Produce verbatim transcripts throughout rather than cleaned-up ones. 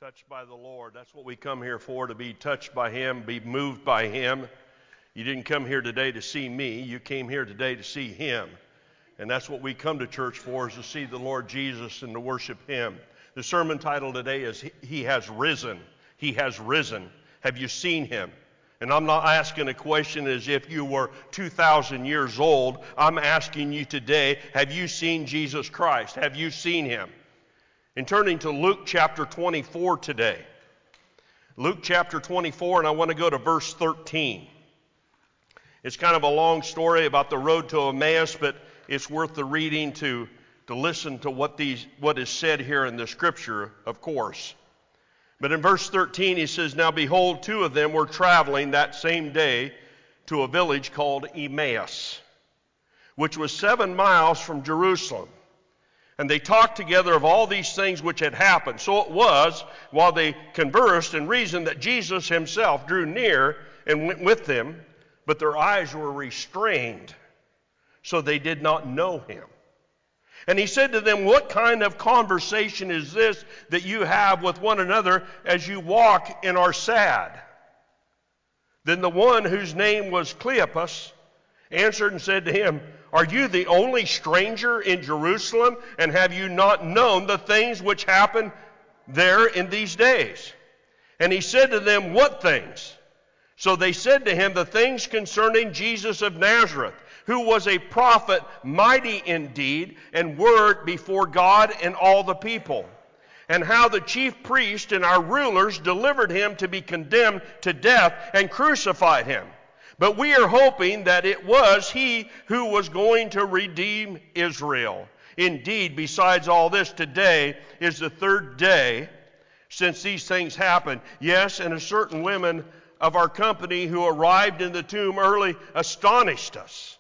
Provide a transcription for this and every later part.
touched by the Lord. That's what we come here for, to be touched by Him, be moved by Him. You didn't come here today to see me. You came here today to see Him. And that's what we come to church for, is to see the Lord Jesus and to worship Him. The sermon title today is He Has Risen. He has risen. Have you seen Him? And I'm not asking a question as if you were two thousand years old. I'm asking you today, have you seen Jesus Christ? Have you seen Him? And turning to Luke chapter twenty-four today. Luke chapter twenty-four, and I want to go to verse thirteen. It's kind of a long story about the road to Emmaus, but it's worth the reading to, to listen to what, these, what is said here in the scripture, of course. But in verse thirteen, he says, "Now behold, two of them were traveling that same day to a village called Emmaus, which was seven miles from Jerusalem. And they talked together of all these things which had happened. So it was, while they conversed and reasoned, that Jesus himself drew near and went with them, but their eyes were restrained, so they did not know him. And he said to them, What kind of conversation is this that you have with one another as you walk and are sad? Then the one whose name was Cleopas answered and said to him, Are you the only stranger in Jerusalem, and have you not known the things which happen there in these days? And he said to them, What things? So they said to him, The things concerning Jesus of Nazareth, who was a prophet, mighty in deed and word before God and all the people, and how the chief priests and our rulers delivered him to be condemned to death and crucified him. But we are hoping that it was he who was going to redeem Israel. Indeed, besides all this, today is the third day since these things happened. Yes, and a certain women of our company who arrived in the tomb early astonished us.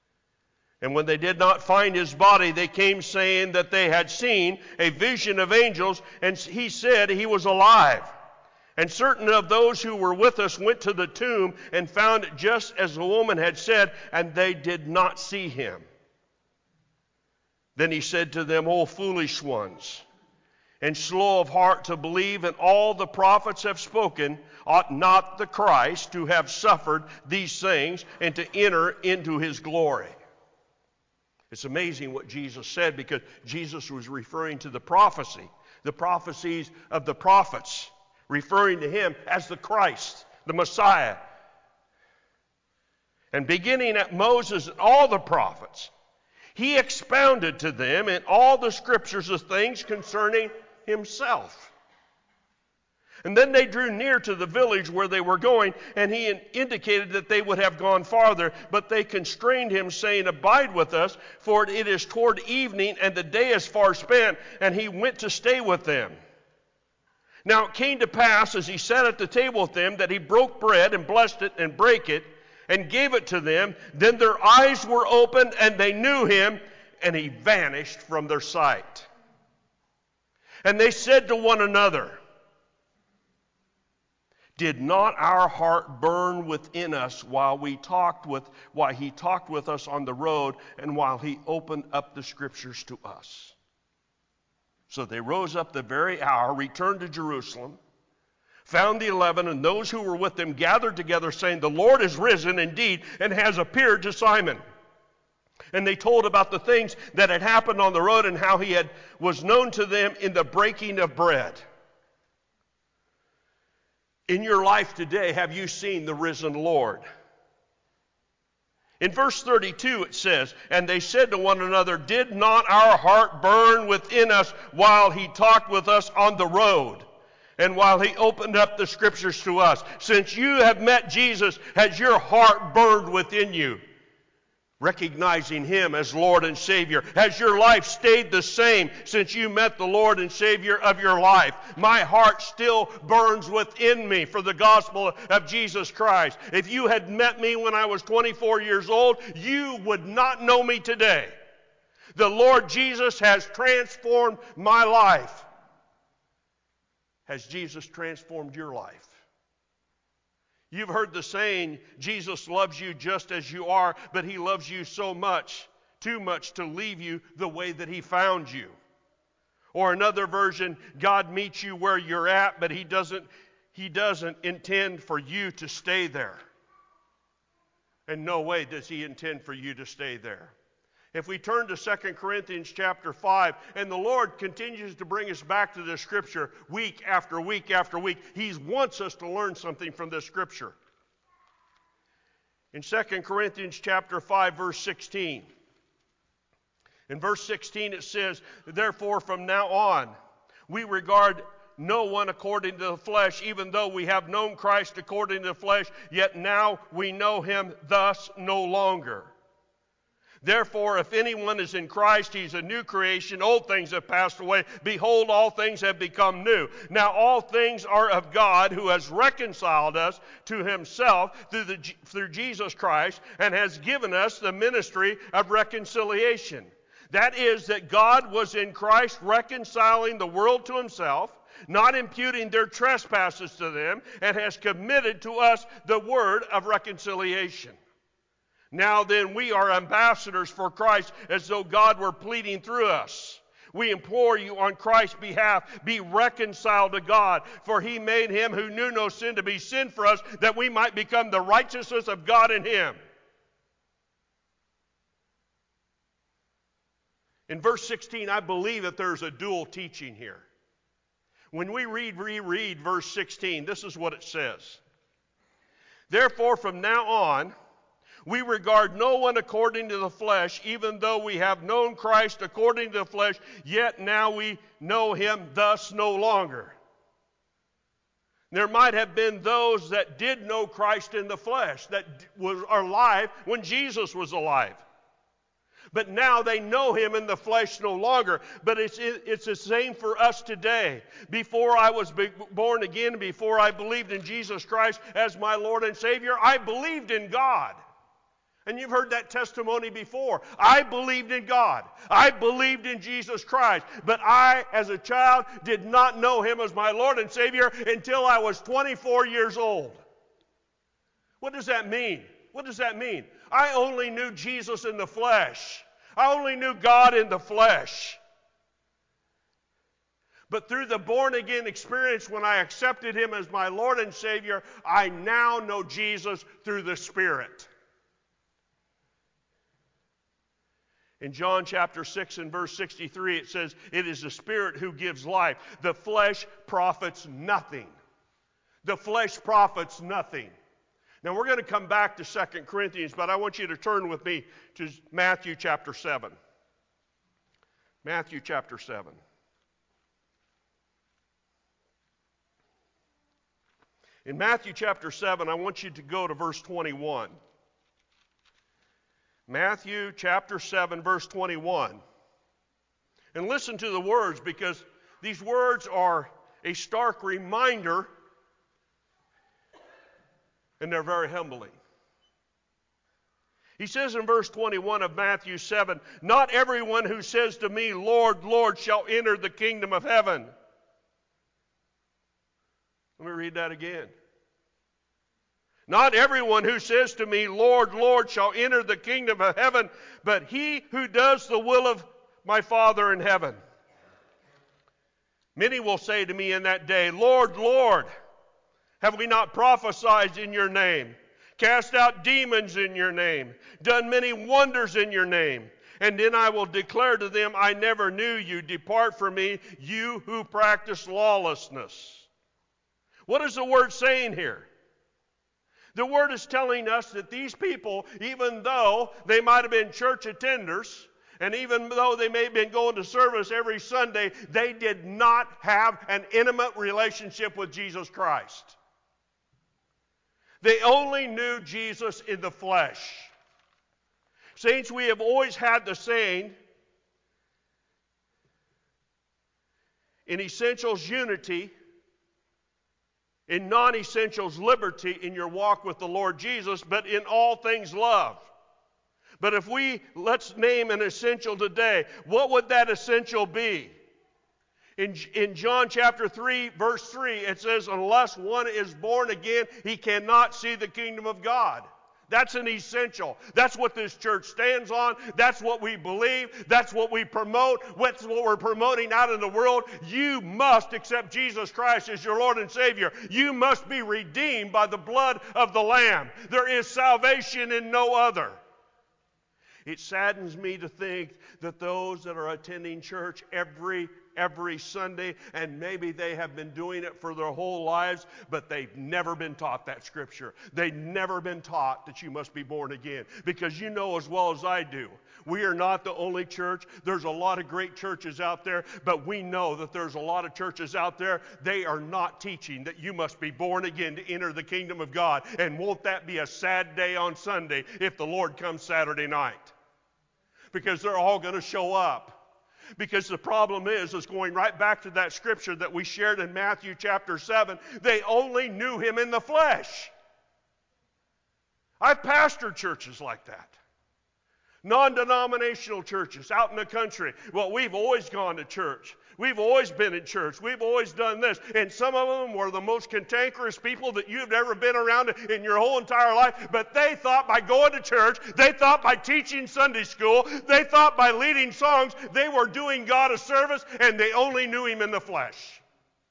And when they did not find his body, they came saying that they had seen a vision of angels, and he said he was alive. And certain of those who were with us went to the tomb and found it just as the woman had said, and they did not see him. Then he said to them, O foolish ones, and slow of heart to believe in all the prophets have spoken, ought not the Christ to have suffered these things and to enter into his glory? It's amazing what Jesus said, because Jesus was referring to the prophecy, the prophecies of the prophets, referring to him as the Christ, the Messiah. And beginning at Moses and all the prophets, he expounded to them in all the scriptures the things concerning himself. And then they drew near to the village where they were going, and he indicated that they would have gone farther, but they constrained him, saying, Abide with us, for it is toward evening, and the day is far spent. And he went to stay with them. Now it came to pass, as he sat at the table with them, that he broke bread and blessed it and brake it and gave it to them. Then their eyes were opened and they knew him, and he vanished from their sight. And they said to one another, Did not our heart burn within us while we talked with, while he talked with us on the road, and while he opened up the scriptures to us? So they rose up the very hour, returned to Jerusalem, found the eleven, and those who were with them gathered together, saying, The Lord is risen indeed, and has appeared to Simon. And they told about the things that had happened on the road, and how he had was known to them in the breaking of bread. In your life today, have you seen the risen Lord? In verse thirty-two it says, And they said to one another, Did not our heart burn within us while he talked with us on the road, and while he opened up the scriptures to us? Since you have met Jesus, has your heart burned within you, recognizing him as Lord and Savior? Has your life stayed the same since you met the Lord and Savior of your life? My heart still burns within me for the gospel of Jesus Christ. If you had met me when I was twenty-four years old, you would not know me today. The Lord Jesus has transformed my life. Has Jesus transformed your life? You've heard the saying, Jesus loves you just as you are, but he loves you so much, too much, to leave you the way that he found you. Or another version, God meets you where you're at, but he doesn't, he doesn't intend for you to stay there. In no way does he intend for you to stay there. If we turn to Second Corinthians chapter five, and the Lord continues to bring us back to this scripture week after week after week, he wants us to learn something from this scripture. In Second Corinthians chapter five, verse sixteen, in verse sixteen it says, therefore from now on we regard no one according to the flesh, even though we have known Christ according to the flesh, yet now we know him thus no longer. Therefore, if anyone is in Christ, he's a new creation. Old things have passed away. Behold, all things have become new. Now all things are of God, who has reconciled us to himself through, the, through Jesus Christ, and has given us the ministry of reconciliation. That is, that God was in Christ reconciling the world to himself, not imputing their trespasses to them, and has committed to us the word of reconciliation. Now then, we are ambassadors for Christ, as though God were pleading through us. We implore you on Christ's behalf, be reconciled to God, for he made him who knew no sin to be sin for us, that we might become the righteousness of God in him. In verse sixteen, I believe that there's a dual teaching here. When we read, reread verse sixteen, this is what it says. Therefore, from now on, we regard no one according to the flesh, even though we have known Christ according to the flesh, yet now we know him thus no longer. There might have been those that did know Christ in the flesh, that were alive when Jesus was alive. But now they know him in the flesh no longer. But it's, it's the same for us today. Before I was born again, before I believed in Jesus Christ as my Lord and Savior, I believed in God. And you've heard that testimony before. I believed in God. I believed in Jesus Christ. But I, as a child, did not know him as my Lord and Savior until I was twenty-four years old. What does that mean? What does that mean? I only knew Jesus in the flesh. I only knew God in the flesh. But through the born-again experience, when I accepted him as my Lord and Savior, I now know Jesus through the Spirit. In John chapter six and verse sixty-three, it says, it is the Spirit who gives life. The flesh profits nothing. The flesh profits nothing. Now we're going to come back to Second Corinthians, but I want you to turn with me to Matthew chapter seven. Matthew chapter seven. In Matthew chapter seven, I want you to go to verse twenty-one. Matthew chapter seven, verse twenty-one. And listen to the words, because these words are a stark reminder, and they're very humbling. He says in verse twenty-one of Matthew seven, not everyone who says to me, Lord, Lord, shall enter the kingdom of heaven. Let me read that again. Not everyone who says to me, Lord, Lord, shall enter the kingdom of heaven, but he who does the will of my Father in heaven. Many will say to me in that day, Lord, Lord, have we not prophesied in your name, cast out demons in your name, done many wonders in your name? And then I will declare to them, I never knew you. Depart from me, you who practice lawlessness. What is the word saying here? The word is telling us that these people, even though they might have been church attenders, and even though they may have been going to service every Sunday, they did not have an intimate relationship with Jesus Christ. They only knew Jesus in the flesh. Saints, we have always had the saying, in essentials, unity. In non-essentials, liberty in your walk with the Lord Jesus, but in all things, love. But if we, let's name an essential today, what would that essential be? In, in John chapter three, verse three, it says, unless one is born again, he cannot see the kingdom of God. That's an essential. That's what this church stands on. That's what we believe. That's what we promote. That's what we're promoting out in the world. You must accept Jesus Christ as your Lord and Savior. You must be redeemed by the blood of the Lamb. There is salvation in no other. It saddens me to think that those that are attending church every every Sunday, and maybe they have been doing it for their whole lives, but they've never been taught that scripture. They've never been taught that you must be born again. Because you know as well as I do, we are not the only church. There's a lot of great churches out there, but we know that there's a lot of churches out there, they are not teaching that you must be born again to enter the kingdom of God. And won't that be a sad day on Sunday if the Lord comes Saturday night? Because they're all going to show up. Because the problem is, is going right back to that scripture that we shared in Matthew chapter seven, they only knew him in the flesh. I've pastored churches like that. Non-denominational churches out in the country. Well, we've always gone to church. We've always been in church. We've always done this. And some of them were the most cantankerous people that you've ever been around in your whole entire life. But they thought by going to church, they thought by teaching Sunday school, they thought by leading songs, they were doing God a service, and they only knew him in the flesh.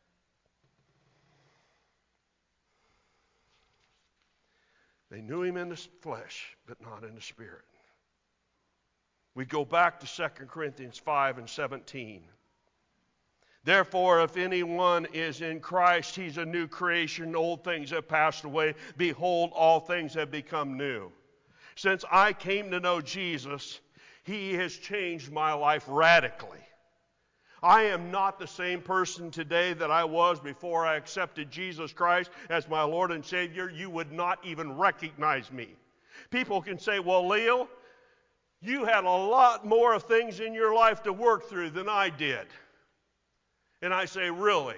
They knew him in the flesh, but not in the spirit. We go back to Second Corinthians five and seventeen. Therefore, if anyone is in Christ, he's a new creation. Old things have passed away. Behold, all things have become new. Since I came to know Jesus, he has changed my life radically. I am not the same person today that I was before I accepted Jesus Christ as my Lord and Savior. You would not even recognize me. People can say, well, Leo, you had a lot more of things in your life to work through than I did. And I say, really?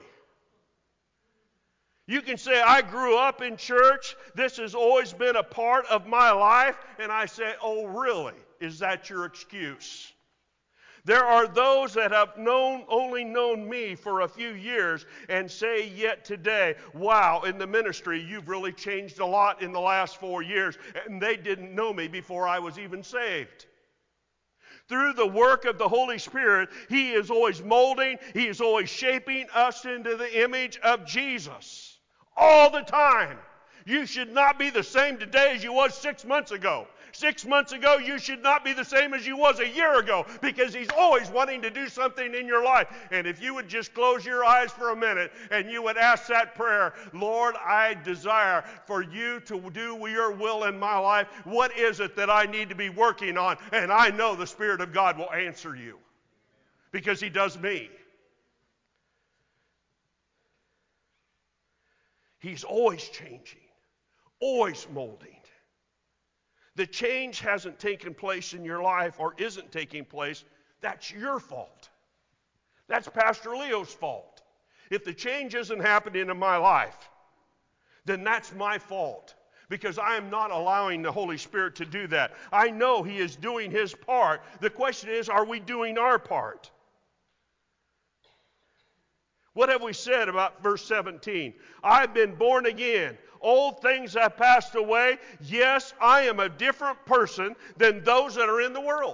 You can say, I grew up in church. This has always been a part of my life. And I say, oh, really? Is that your excuse? There are those that have known only known me for a few years and say yet today, wow, in the ministry, you've really changed a lot in the last four years. And they didn't know me before I was even saved. Through the work of the Holy Spirit, he is always molding, he is always shaping us into the image of Jesus. All the time. You should not be the same today as you was six months ago. Six months ago, you should not be the same as you was a year ago, because he's always wanting to do something in your life. And if you would just close your eyes for a minute and you would ask that prayer, Lord, I desire for you to do your will in my life. What is it that I need to be working on? And I know the Spirit of God will answer you, because he does me. He's always changing, always molding. The change hasn't taken place in your life or isn't taking place, that's your fault. That's Pastor Leo's fault. If the change isn't happening in my life, then that's my fault, because I am not allowing the Holy Spirit to do that. I know he is doing his part. The question is, are we doing our part? What have we said about verse seventeen? I've been born again. Old things have passed away. Yes, I am a different person than those that are in the world.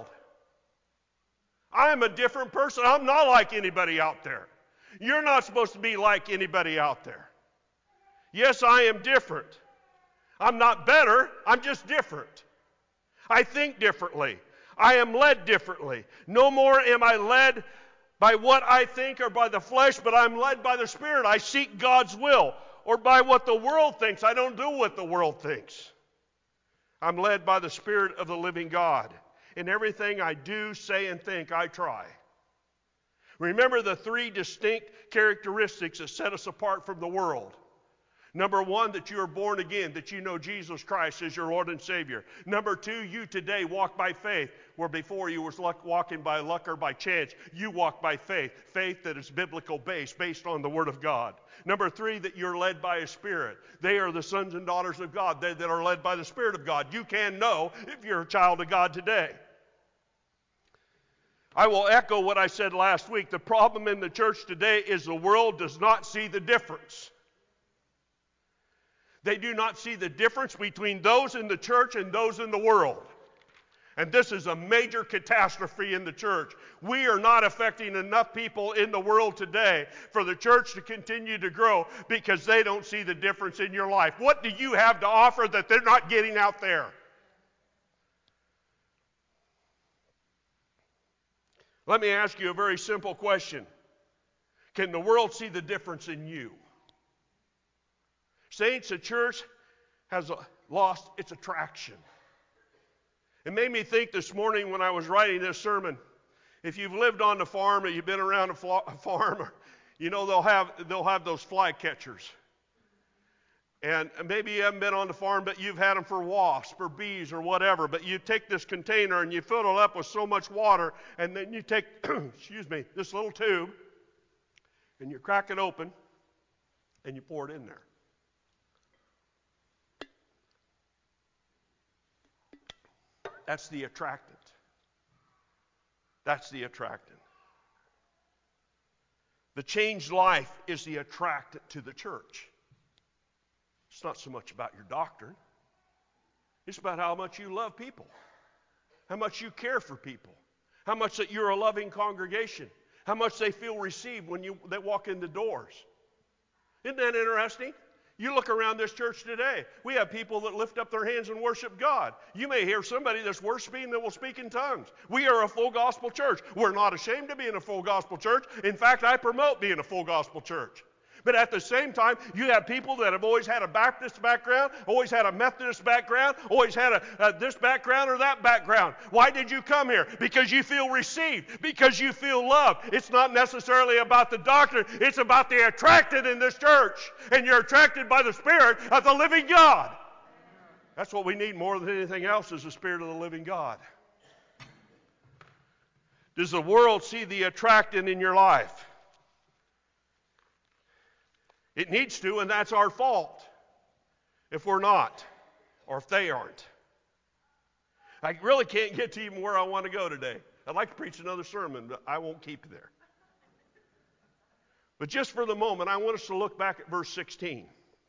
I am a different person. I'm not like anybody out there. You're not supposed to be like anybody out there. Yes, I am different. I'm not better. I'm just different. I think differently. I am led differently. No more am I led by what I think or by the flesh, but I'm led by the Spirit. I seek God's will. Or by what the world thinks. I don't do what the world thinks. I'm led by the Spirit of the living God. In everything I do, say, and think, I try. Remember the three distinct characteristics that set us apart from the world. Number one, that you are born again, that you know Jesus Christ as your Lord and Savior. Number two, you today walk by faith, where before you was luck, walking by luck or by chance. You walk by faith, faith that is biblical based, based on the Word of God. Number three, that you're led by a Spirit. They are the sons and daughters of God, they that are led by the Spirit of God. You can know if you're a child of God today. I will echo what I said last week. The problem in the church today is the world does not see the difference. They do not see the difference between those in the church and those in the world. And this is a major catastrophe in the church. We are not affecting enough people in the world today for the church to continue to grow because they don't see the difference in your life. What do you have to offer that they're not getting out there? Let me ask you a very simple question. Can the world see the difference in you? Saints, the church has lost its attraction. It made me think this morning when I was writing this sermon, if you've lived on the farm or you've been around a farm, you know they'll have, they'll have those fly catchers. And maybe you haven't been on the farm, but you've had them for wasps or bees or whatever. But you take this container and you fill it up with so much water, and then you take, excuse me, this little tube, and you crack it open, and you pour it in there. That's the attractant. That's the attractant. The changed life is the attractant to the church. It's not so much about your doctrine. It's about how much you love people, how much you care for people, how much that you're a loving congregation, how much they feel received when you, they walk in the doors. Isn't that interesting? You look around this church today. We have people that lift up their hands and worship God. You may hear somebody that's worshiping that will speak in tongues. We are a full gospel church. We're not ashamed of being a full gospel church. In fact, I promote being a full gospel church. But at the same time, you have people that have always had a Baptist background, always had a Methodist background, always had a, a this background or that background. Why did you come here? Because you feel received, because you feel loved. It's not necessarily about the doctrine. It's about the attracted in this church. And you're attracted by the Spirit of the living God. That's what we need more than anything else is the Spirit of the living God. Does the world see the attractant in your life? It needs to, and that's our fault if we're not, or if they aren't. I really can't get to even where I want to go today. I'd like to preach another sermon, but I won't keep there. But just for the moment, I want us to look back at verse sixteen.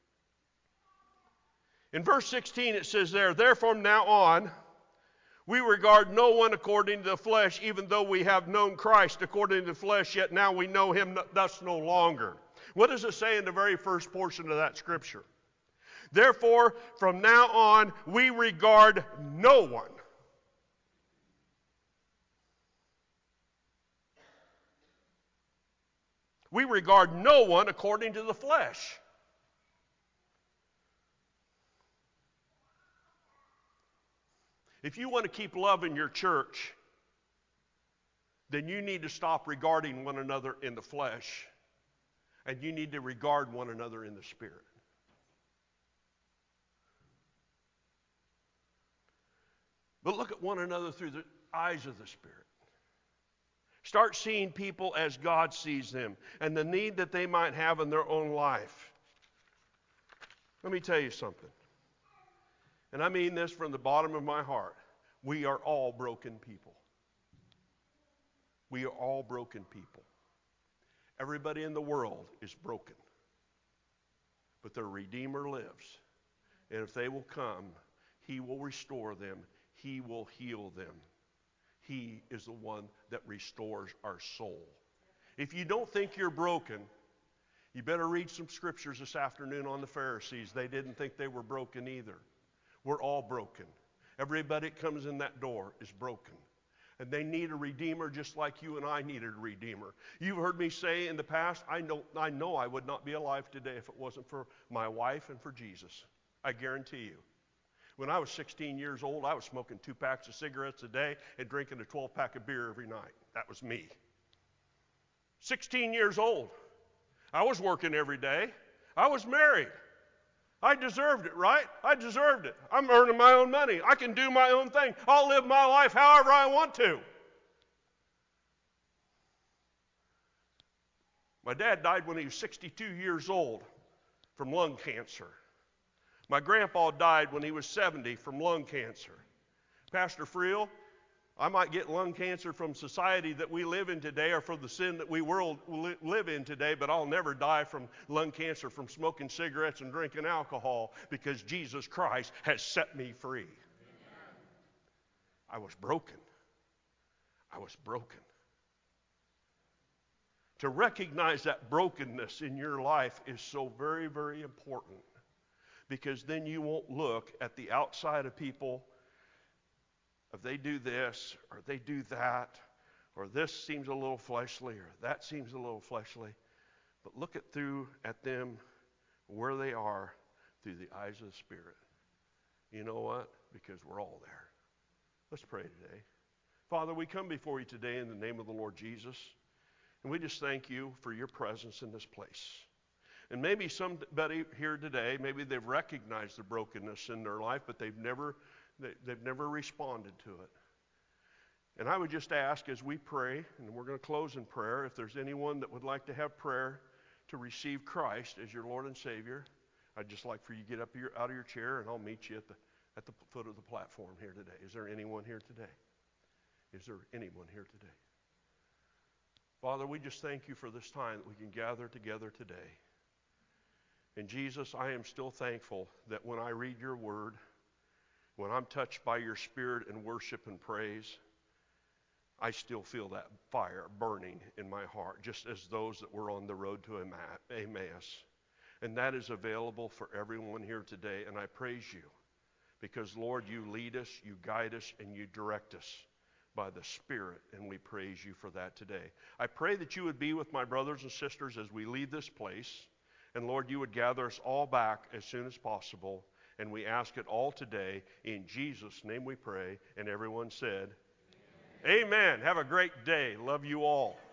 In verse sixteen, it says there, "Therefore from now on, we regard no one according to the flesh, even though we have known Christ according to the flesh, yet now we know him thus no longer." What does it say in the very first portion of that scripture? Therefore, from now on, we regard no one. We regard no one according to the flesh. If you want to keep love in your church, then you need to stop regarding one another in the flesh. And you need to regard one another in the Spirit. But look at one another through the eyes of the Spirit. Start seeing people as God sees them and the need that they might have in their own life. Let me tell you something. And I mean this from the bottom of my heart. We are all broken people. We are all broken people. Everybody in the world is broken. But their Redeemer lives. And if they will come, He will restore them. He will heal them. He is the one that restores our soul. If you don't think you're broken, you better read some scriptures this afternoon on the Pharisees. They didn't think they were broken either. We're all broken. Everybody that comes in that door is broken. And they need a Redeemer just like you and I needed a Redeemer. You've heard me say in the past, I know, I know I would not be alive today if it wasn't for my wife and for Jesus. I guarantee you. When I was sixteen years old, I was smoking two packs of cigarettes a day and drinking a twelve pack of beer every night. That was me. sixteen years old. I was working every day. I was married. I deserved it, right? I deserved it. I'm earning my own money. I can do my own thing. I'll live my life however I want to. My dad died when he was sixty-two years old from lung cancer. My grandpa died when he was seventy from lung cancer. Pastor Friel, I might get lung cancer from society that we live in today or from the sin that we world live in today, but I'll never die from lung cancer from smoking cigarettes and drinking alcohol because Jesus Christ has set me free. Amen. I was broken. I was broken. To recognize that brokenness in your life is so very, very important, because then you won't look at the outside of people. If they do this, or they do that, or this seems a little fleshly, or that seems a little fleshly, but look at through at them where they are through the eyes of the Spirit. You know what? Because we're all there. Let's pray today. Father, we come before you today in the name of the Lord Jesus, and we just thank you for your presence in this place. And maybe somebody here today, maybe they've recognized the brokenness in their life, but they've never They, they've never responded to it. And I would just ask as we pray, and we're going to close in prayer, if there's anyone that would like to have prayer to receive Christ as your Lord and Savior, I'd just like for you to get up your, out of your chair, and I'll meet you at the, at the foot of the platform here today. Is there anyone here today? Is there anyone here today? Father, we just thank you for this time that we can gather together today. And Jesus, I am still thankful that when I read your word, when I'm touched by your Spirit in worship and praise, I still feel that fire burning in my heart, just as those that were on the road to Emmaus. And that is available for everyone here today, and I praise you because, Lord, you lead us, you guide us, and you direct us by the Spirit, and we praise you for that today. I pray that you would be with my brothers and sisters as we leave this place, and, Lord, you would gather us all back as soon as possible. And we ask it all today. In Jesus' name we pray. And everyone said, Amen. Amen. Have a great day. Love you all.